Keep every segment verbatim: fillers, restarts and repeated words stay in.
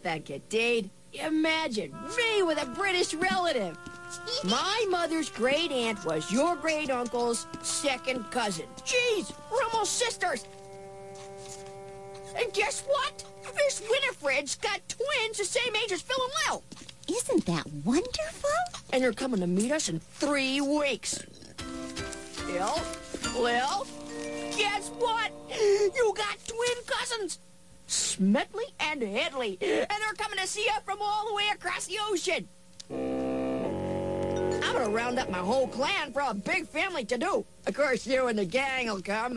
thank you, Dade. Imagine me with a British relative. My mother's great aunt was your great uncle's second cousin. Jeez, we're almost sisters. And guess what? Miss Winifred's got twins the same age as Phil and Lil. Isn't that wonderful? And they're coming to meet us in three weeks. Phil, Lil, guess what? You got twin cousins. Smedley and Headley. And they're coming to see us from all the way across the ocean. I'm gonna round up my whole clan for a big family to do. Of course, you and the gang will come.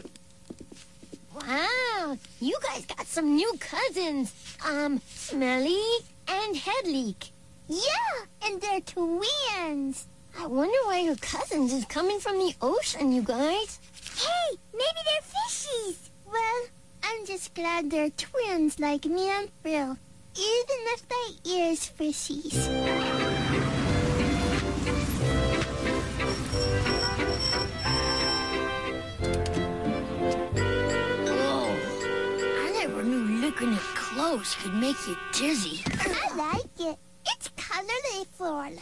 Wow, you guys got some new cousins. Um, Smelly and Headley. Yeah, and they're twins. I wonder why your cousins is coming from the ocean, you guys. Hey, maybe they're fishies. Well, I'm just glad they're twins like me and Phil, even if they is fishies. Looking at clothes could make you dizzy. I like it. It's colorful.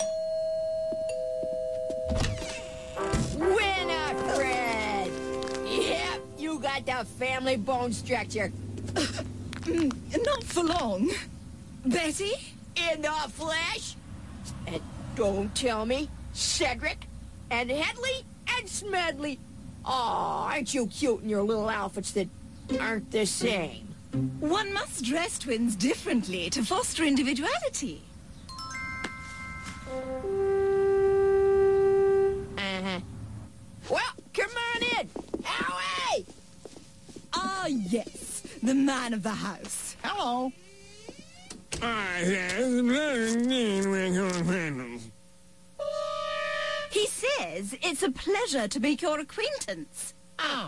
Winifred! Yep, you got the family bone structure. Not for long. Betty? In the flesh? And don't tell me, Cedric and Headley and Smedley. Aw, aren't you cute in your little outfits that aren't the same? One must dress twins differently to foster individuality. Uh-huh. Well, come on in. Howie! Ah, yes, the man of the house. Hello. He says it's a pleasure to make your acquaintance. Oh.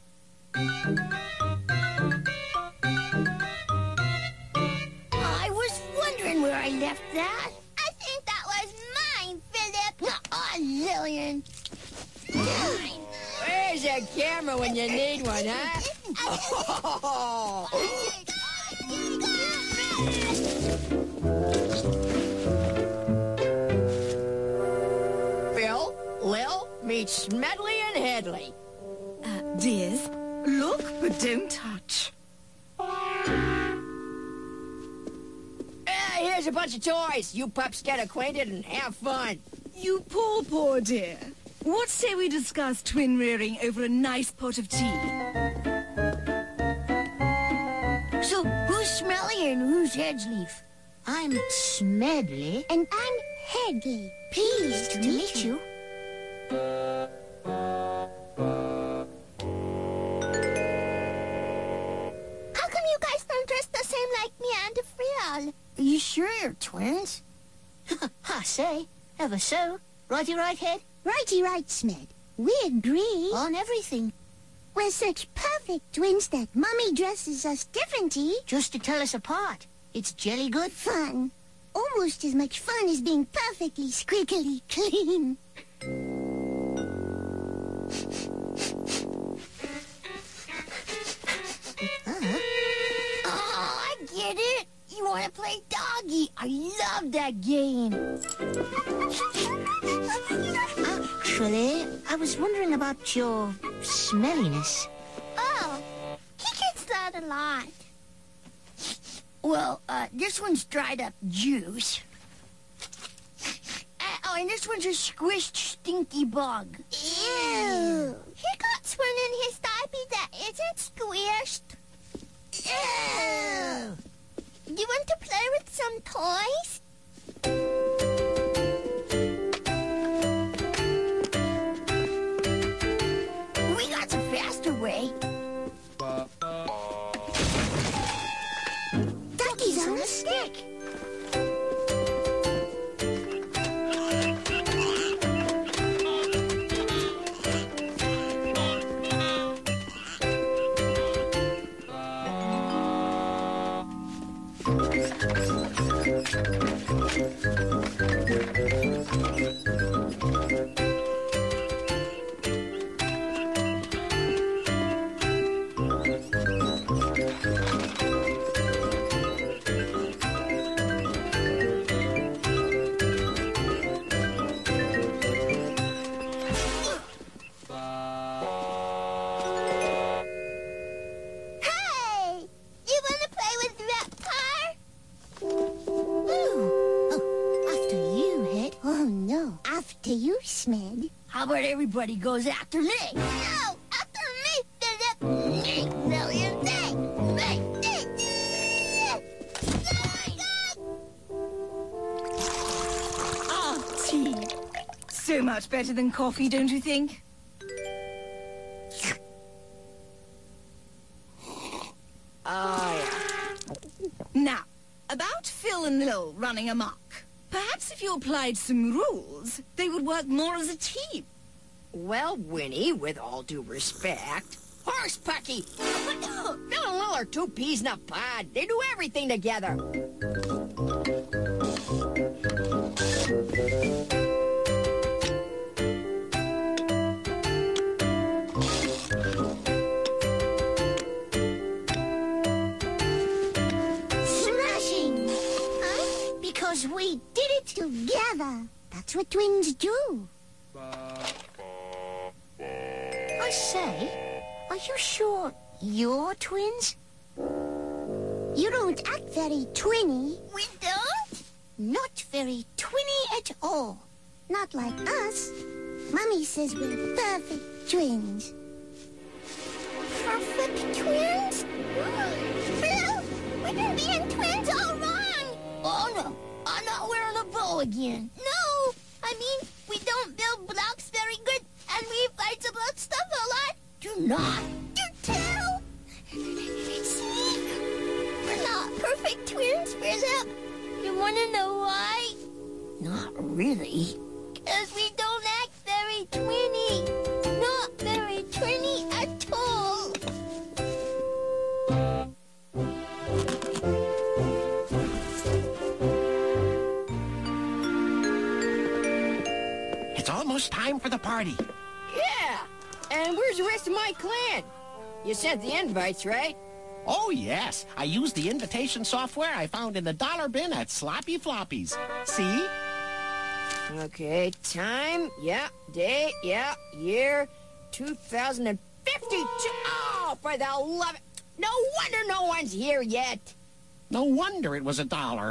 I was wondering where I left that. I think that was mine, Philip. Oh, Lillian. Mine. Where's a camera when you need one, huh? Oh. Phil, Lil, meet Smedley and Headley. Uh, dears, look but don't touch. Here's a bunch of toys. You pups get acquainted and have fun. You poor, poor dear. What say we discuss twin rearing over a nice pot of tea? So, who's Smelly and who's Headley? I'm Smedley. And I'm Headley. Pleased to meet you. How come you guys don't dress the same like me and Phil? Are you sure you're twins? I say, ever so. Righty right, Head? Righty right, Smed. We agree. On everything. We're such perfect twins that Mummy dresses us differently. Just to tell us apart. It's jelly good fun. Almost as much fun as being perfectly squiggly clean. Uh-huh. Oh, I get it. You want to play doggy. I love that game. Actually, I was wondering about your smelliness. Oh, he gets that a lot. Well, uh, this one's dried up juice. Uh, oh, and this one's a squished stinky bug. Ew. He got one in his diaper that isn't squished. Ew. Do you want to play with some toys? We got a faster way. Ducky's on a stick. Smed. How about everybody goes after me? No, after me, Philip. Me, William, me, me, me. Ah, tea. So much better than coffee, don't you think? Oh, yeah. Now, about Phil and Lil running amok. Perhaps if you applied some rules, they would work more as a team. Well, Winnie, with all due respect... Horse Pucky! Phil and Lil are two peas in a pod. They do everything together. Smashing! Huh? Because we did it together. That's what twins do. I say, are you sure you're twins? You don't act very twinny. We don't? Not very twinny at all. Not like us. Mommy says we're perfect twins. Perfect twins? Phil, we've been being twins all wrong. Oh, no. I'm not wearing a bow again. No, I mean, we don't build blocks very good, and we fight about stuff a lot. Do not. Do tell. See? We're not perfect twins, Philip. You want to know why? Not really. Because we don't act very twinny. Not very twinny at all. It's almost time for the party. Yeah! And where's the rest of my clan? You sent the invites, right? Oh, yes. I used the invitation software I found in the dollar bin at Sloppy Floppies. See? Okay, time, yeah, day, yeah, year, two thousand fifty-two. Oh, for the love of... No wonder no one's here yet. No wonder it was a dollar.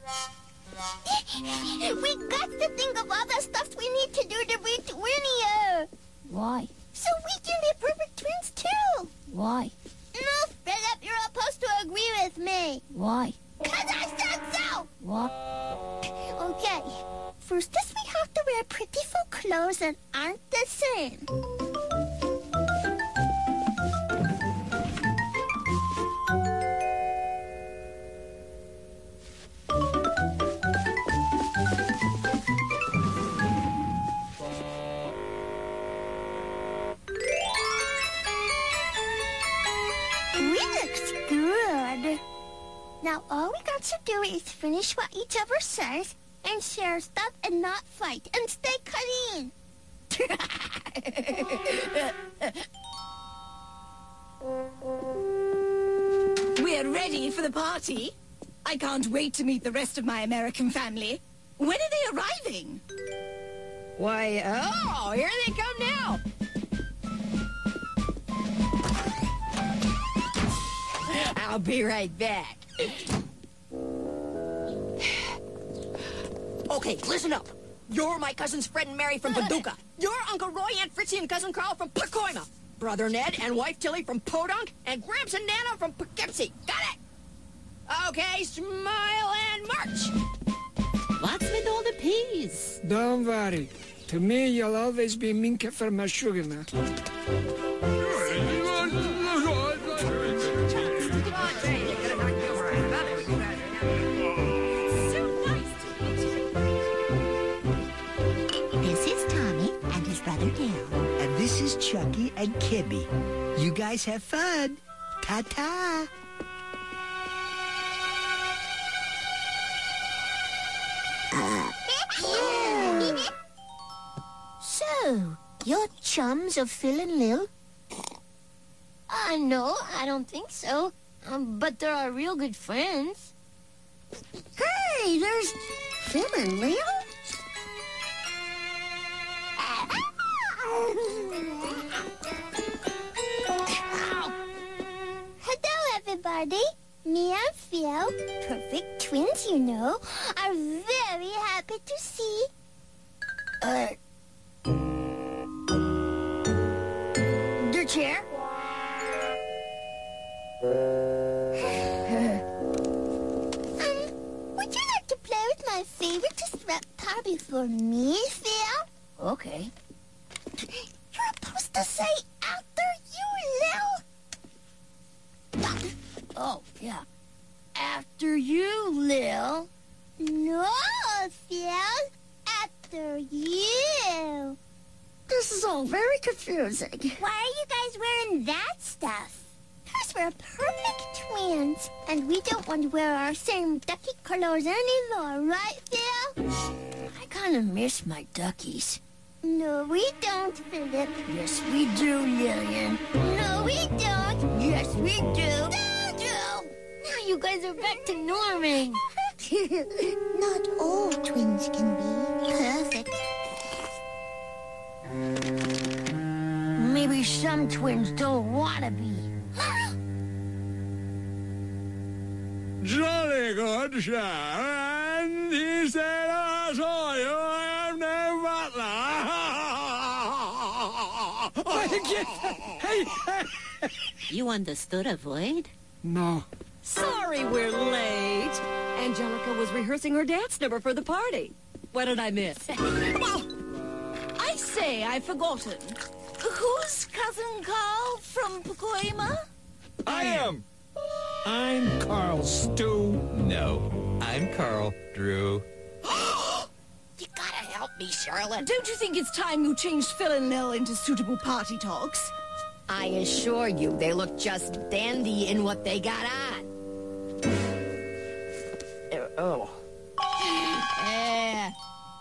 We got to think of all the stuff we need to do to be twinnier. Why? So we can be perfect twins, too. Why? No, Philip, you're supposed to agree with me. Why? Because I said so. What? Okay. First is we have to wear pretty full clothes that aren't the same. Now all we got to do is finish what each of us says and share stuff and not fight and stay clean. We're ready for the party. I can't wait to meet the rest of my American family. When are they arriving? Why, oh, here they come now. I'll be right back. Okay, listen up. You're my cousins Fred and Mary from Paducah. You're Uncle Roy, Aunt Fritzy, and Cousin Carl from Pacoima. Brother Ned and wife Tilly from Podunk, and Gramps and Nana from Poughkeepsie. Got it? Okay, smile and march. What's with all the peas? Don't worry. To me, you'll always be Minka for my sugar nut. This is Tommy and his brother Dale. And this is Chucky and Kimmy. You guys have fun. Ta-ta. So, you're chums of Phil and Lil? Uh, no, I don't think so. Um, but they're our real good friends. Hey, there's Phil and Lil? Hello, everybody. Me and Phil, perfect twins, you know, are very happy to see. Uh, chair. um, would you like to play with my favorite disrupt car before me, Phil? Okay. You're supposed to say after you, Lil. Oh, yeah. After you, Lil. No, Phil. After you. This is all very confusing. Why are you guys wearing that stuff? Because we're perfect twins, and we don't want to wear our same ducky colors anymore, right, Phil? I kind of miss my duckies. No, we don't, Philip. Yes, we do, Lillian. No, we don't. Yes, we do. No, no. Now you guys are back to norming. Not all twins can be perfect. Maybe some twins don't want to be. Jolly good, Sharon. He said I saw you. I am no butler. Hey, hey. You understood a void? No. Sorry we're late. Angelica was rehearsing her dance number for the party. What did I miss? Well, I say, I've forgotten. Who's Cousin Carl from Pacoima? I am. I'm Carl Stew. No, I'm Carl Drew. You gotta help me, Charlotte. Don't you think it's time you changed Phil and Lil into suitable party talks? I assure you, they look just dandy in what they got on. Uh, oh. Yeah.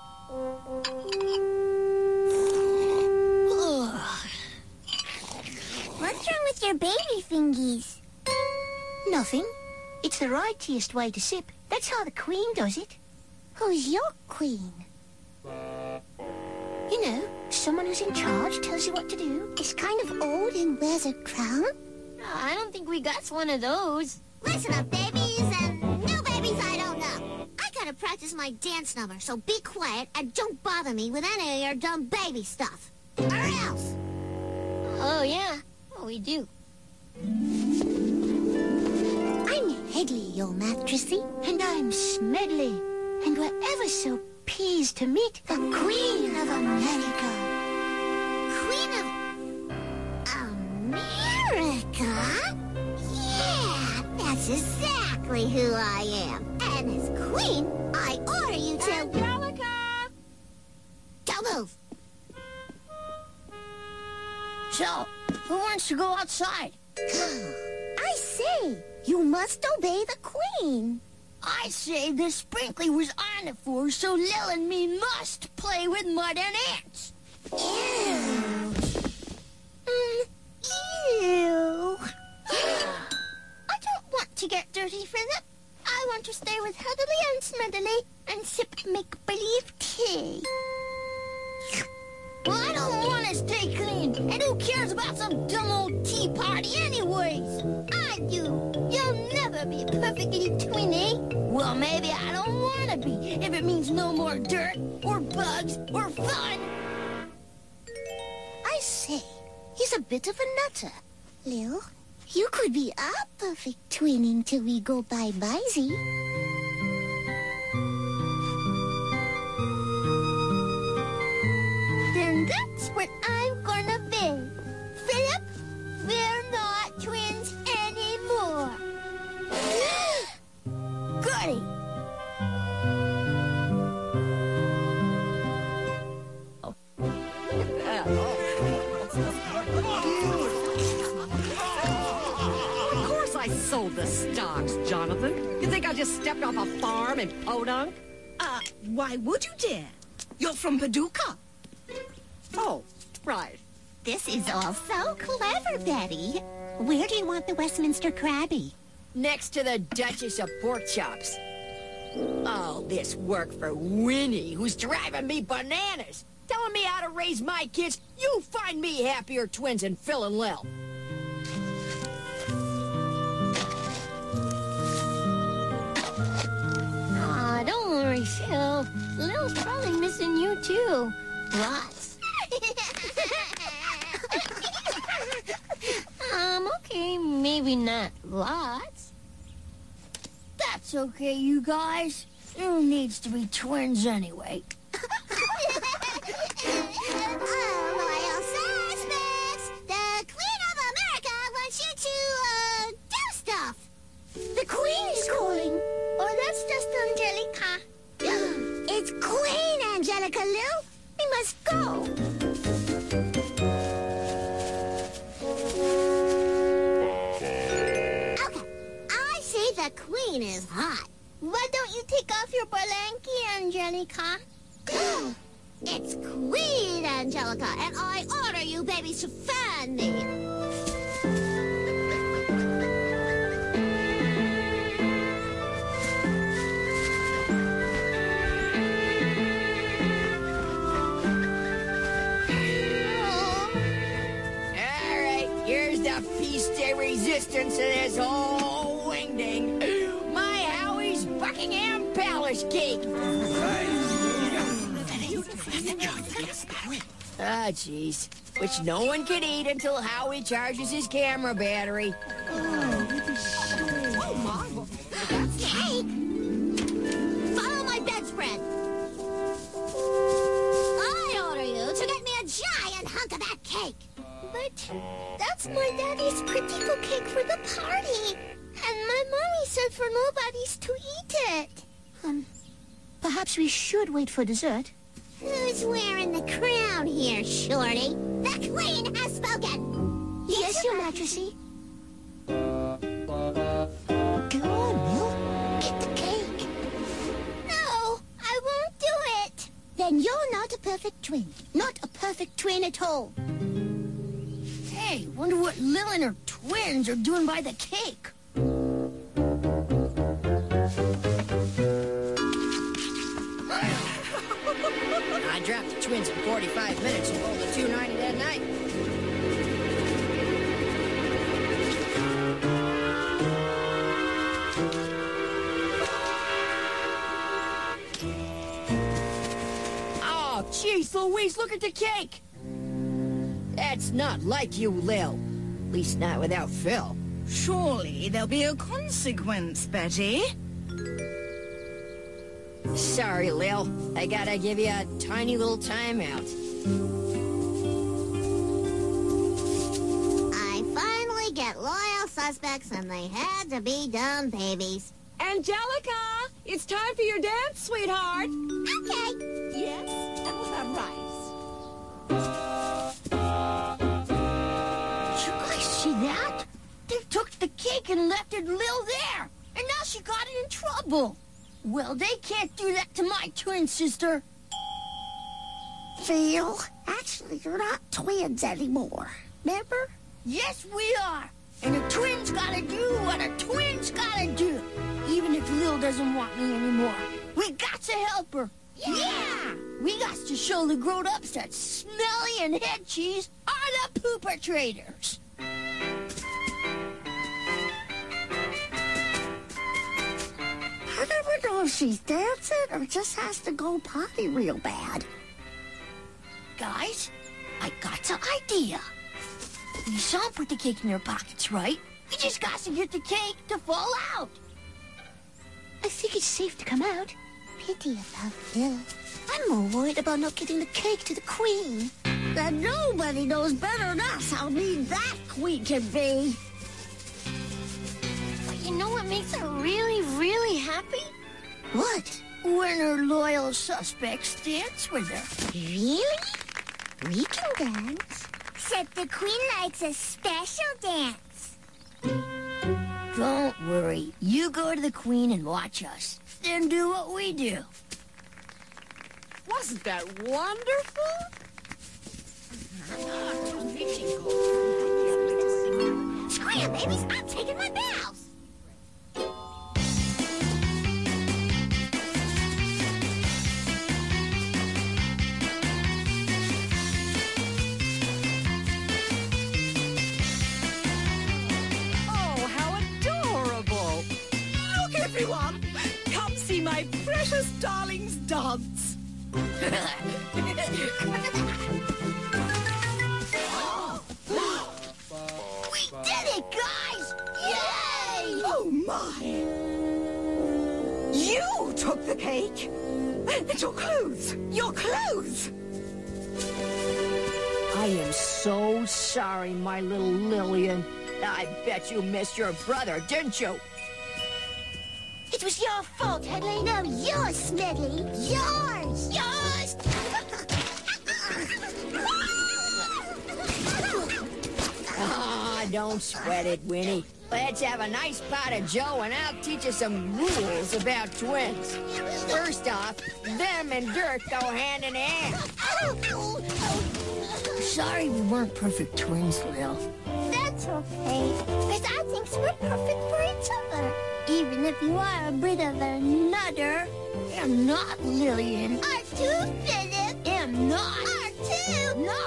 What's wrong with your baby fingies? Nothing. It's the rightiest way to sip. That's how the Queen does it. Who's your queen? You know, someone who's in charge tells you what to do. Is kind of old and wears a crown? I don't think we got one of those. Listen up, babies, and new babies I don't know. I gotta practice my dance number, so be quiet and don't bother me with any of your dumb baby stuff. Or else. Oh, yeah. Oh, we do. I'm Headley, your mattressy. And I'm Smedley. And we're ever so pleased to meet the Queen of America. Queen of America? Yeah, that's exactly who I am. And as queen, I order you to... Angelica! Don't move. So, who wants to go outside? I say, you must obey the queen. I say the sprinkler was on the floor, so Lil and me must play with mud and ants. Ew. Mm, ew. I don't want to get dirty, Philip. I want to stay with Headley and Smedley and sip make-believe tea. Well, I don't want to stay clean. And who cares about some dumb old tea party anyways? I do. You'll never be perfectly twinny. Well, maybe I don't want to be, if it means no more dirt, or bugs, or fun. I say, he's a bit of a nutter. Lil, you could be our perfect twinning till we go bye-bye-zy. Then that's what I'm gonna be. Philip, we're not twins anymore. Goody. Of course I sold the stocks, Jonathan. You think I just stepped off a farm in Podunk? Uh, why would you dare? You're from Paducah. Oh, right. This is all so clever, Betty. Where do you want the Westminster Krabby? Next to the Duchess of Pork Chops. All this work for Winnie, who's driving me bananas. Telling me how to raise my kids. You find me happier twins than Phil and Lil. Aw, don't worry, Phil. Lil's probably missing you, too. Lots. maybe not lots. That's okay, you guys. Who needs to be twins anyway? Loyal suspects! The Queen of America wants you to, uh, do stuff. The Queen is calling. Or that's just Angelica. It's Queen Angelica, Lou. We must go. Okay, I see the Queen is hot. Why don't you take off your balanky, Angelica? It's Queen Angelica, and I order you babies to fan me. All right, here's the piece de resistance of this whole wingding. My Howie's Buckingham Palace cake. Ah, jeez. Which no one can eat until Howie charges his camera battery. Oh, Marvel. Cake? Follow my bedspread. I order you to get me a giant hunk of that cake. But that's my daddy's pretty cake for the party. And my mommy said for nobody's to eat it. Um, perhaps we should wait for dessert. Who's wearing the crown here, Shorty? The Queen has spoken! Yes, Your Majesty. Go on, Will. Get the cake. No, I won't do it. Then you're not a perfect twin. Not a perfect twin at all. Hey, wonder what Lil and her twins are doing by the cake. I dropped the twins in forty-five minutes and rolled a two ninety that night. Oh, jeez Louise, look at the cake! That's not like you, Lil. At least not without Phil. Surely there'll be a consequence, Betty. Sorry, Lil. I gotta give you a tiny little timeout. I finally get loyal suspects, and they had to be dumb babies. Angelica, it's time for your dance, sweetheart. Okay. Yes, and we'll have rice. You guys see that? They took the cake and left it Lil there. And now she got in trouble. Well, they can't do that to my twin sister. Phil, actually, you're not twins anymore. Remember? Yes, we are. And a twin's gotta do what a twin's gotta do. Even if Lil doesn't want me anymore. We got to help her. Yeah! yeah. We got to show the grown-ups that Smelly and Head Cheese are the pooper-traders. I never know if she's dancing or just has to go potty real bad. Guys, I got an idea. We saw them put the cake in their pockets, right? We just got to get the cake to fall out. I think it's safe to come out. Pity about Phil. I'm more worried about not getting the cake to the Queen. And nobody knows better than us how mean that Queen can be. But you know what makes her really, really happy? What? When her loyal suspects dance with her. Really? We can dance. Except the Queen likes a special dance. Don't worry. You go to the Queen and watch us. Then do what we do. Wasn't that wonderful? Scram, babies! I'm taking my bows! Everyone, come see my precious darlings dance. We did it, guys! my! You took the cake! And your clothes! Your clothes! I am so sorry, my little Lillian. I bet you missed your brother, didn't you? It was your fault, Headley. No, yours, Smedley. Yours! Yours! Ah, don't sweat it, Winnie. Let's have a nice pot of Joe, and I'll teach you some rules about twins. First off, them and dirt go hand in hand. Sorry we weren't perfect twins, Lil. That's okay, because I think we're perfect for each other. Even if you are a bit of a nutter. I'm not, Lillian. Are too, Philip. Am not. Are too. No.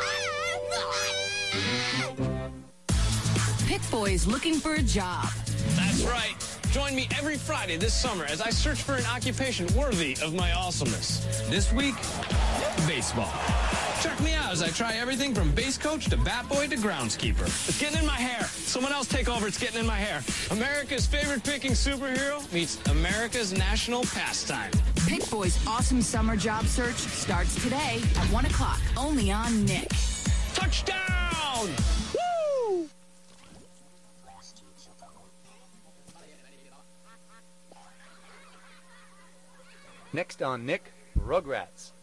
Pick Boys looking for a job. That's right. Join me every Friday this summer as I search for an occupation worthy of my awesomeness. This week, baseball. Check me out as I try everything from base coach to bat boy to groundskeeper. It's getting in my hair. Someone else take over. It's getting in my hair. America's favorite picking superhero meets America's national pastime. Pick Boys' awesome summer job search starts today at one o'clock, only on Nick. Touchdown! Woo! Next on Nick, Rugrats.